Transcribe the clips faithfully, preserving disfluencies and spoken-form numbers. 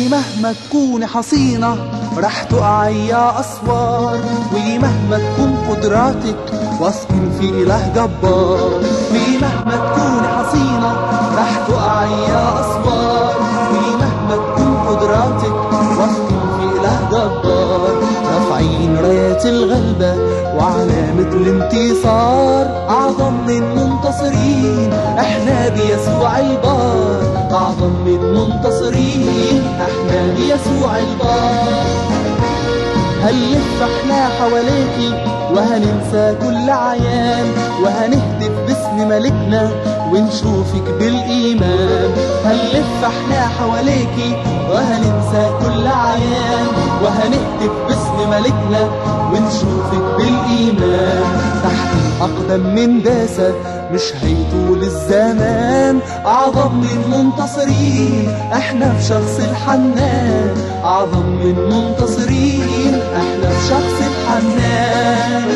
ومهما تكوني حصينة رح تقعي يا أسوار، ومهما تكون قدراتك واثقين في إله جبار. ومهما تكوني حصينة رح تقعي يا أسوار، ومهما تكون قدراتك واثقين في إله جبار. رافعين رايات الغلبة وعلامة الانتصار، أعظم من منتصرين احنا بيسوع البار. أعظم من منتصرين احنا بيسوع البار. هنلف احنا حواليكي وهننسى كل عيان، وهنهتف باسم ملكنا ونشوفك بالإيمان. هنلف احنا حواليكي وهننسى كل عيان، وهنهتف باسم ملكنا ونشوفك بالإيمان. تحت الأقدام من داسة مش هيطول الزمان، أعظم من منتصرين احنا في شخص الحنان. أعظم من منتصرين احنا في شخص الحنان.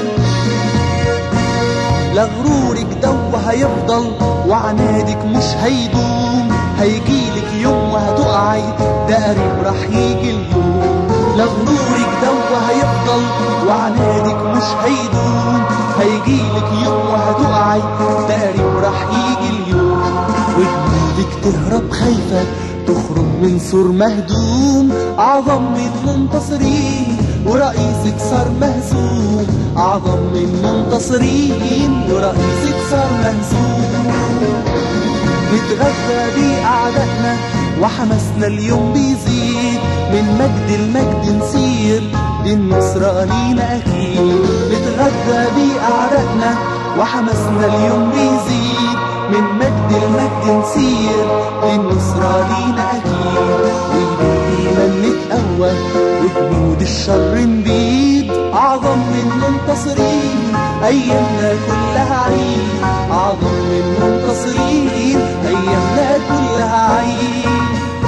لغرورك دو هيفضل وعنادك مش هيدوم، هيجيلك يوم وهتقعي ده قريب رح يجي اليوم. لغرورك دو هيفضل وعنادك مش هيدوم، هيجيلك يوم وهتقعي ده قريب رح يجي اليوم. وجنودك تهرب خايفة تخرج من سور مهدوم، أعظم من منتصرين ورئيسك صار مهزوم. أعظم من منتصرين ورئيسك صار مهزوم. نتغذى بأعدائنا وحماسنا اليوم بيزيد، من مجد المجد نسير دي النصرة لينا أكيد. نتغذى بأعدائنا وحماسنا اليوم بيزيد، من مجد المجد نسير دي النصرة لينا أكيد. وبالإيمان نتقوى وجنود الشر نبيد، أعظم من منتصرين أيامنا كلها عيد. أعظم من منتصرين أيامنا كلها عيد.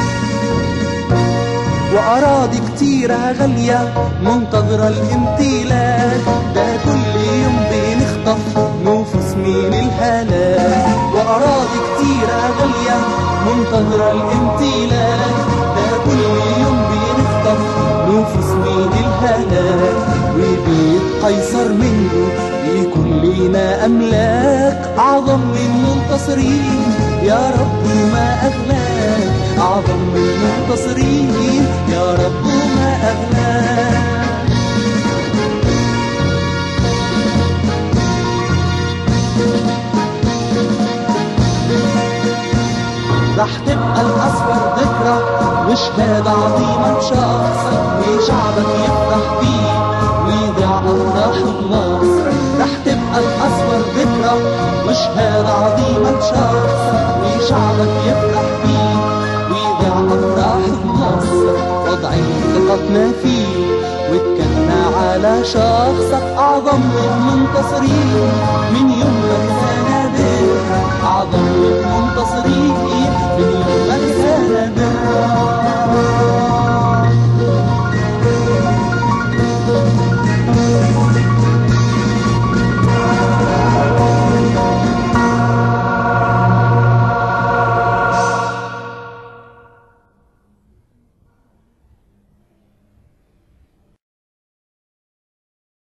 وأراضي كتيرة غالية منتظرة الامتلاك، ده كل يوم بنخطف نفوس من الهلاك. وأراضي كتيرة غالية منتظرة الامتلاك، ده كل يوم بنخطف نفوس من الهلاك. وبيت قيصر منه يكون لينا أملاك، أعظم من منتصرين يا رب ما أغلاك. أعظم من منتصرين يا رب ما أغلاك. رح تبقى الأصفر ذكرى وشهادة عظيمة لشخصك، وشعبك يفرح بيه ويضيع أفراح بمصر. رح تبقى الأصفر ذكرى وشهادة عظيمة لشخصك، وشعبك يفرح بيه ويضيع أفراح بمصر. وضعين ثقتنا فيه واتكلنا على شخصك، أعظم من منتصرين من يوم ما كان بك. أعظم من منتصرين